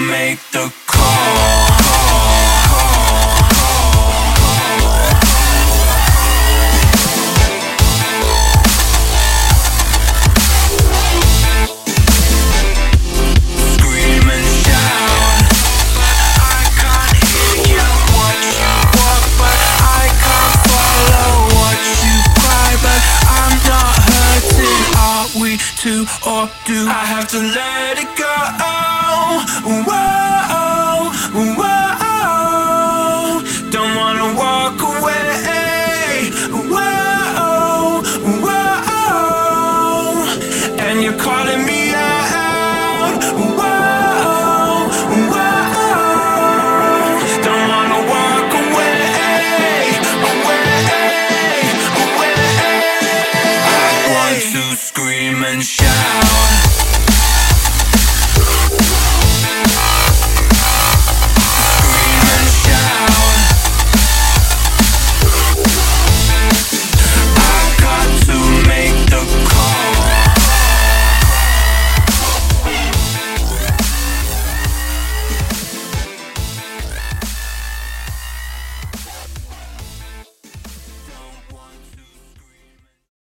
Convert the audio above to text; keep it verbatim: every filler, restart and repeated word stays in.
make the call. To or do I have to let it go? Whoa, whoa, don't wanna walk away. Whoa, whoa, and you're calling me out. Whoa, whoa, don't wanna walk away, away, away. I want to scream and shout.